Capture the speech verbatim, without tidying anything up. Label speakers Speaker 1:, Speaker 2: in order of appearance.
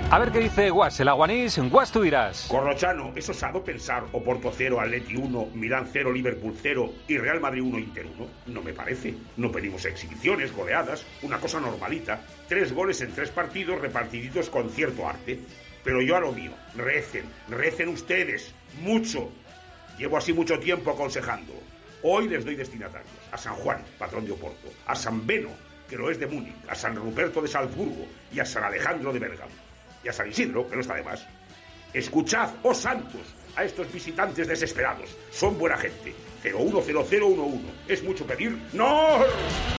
Speaker 1: A ver qué dice Guas, el aguanís. Guas, tú dirás.
Speaker 2: Corrochano, ¿es osado pensar Oporto cero, Atleti uno, Milán cero, Liverpool cero y Real Madrid uno, Inter uno? No me parece. No pedimos exhibiciones, goleadas, una cosa normalita. Tres goles en tres partidos repartiditos con cierto arte. Pero yo a lo mío. Recen, recen ustedes. Mucho. Llevo así mucho tiempo aconsejando. Hoy les doy destinatarios. A San Juan, patrón de Oporto. A San Beno, que lo es de Múnich. A San Ruperto de Salzburgo. Y a San Alejandro de Bérgamo. Y a San Isidro, que no está de más. Escuchad, oh santos, a estos visitantes desesperados. Son buena gente. cero uno cero cero uno uno. ¿Es mucho pedir? ¡No!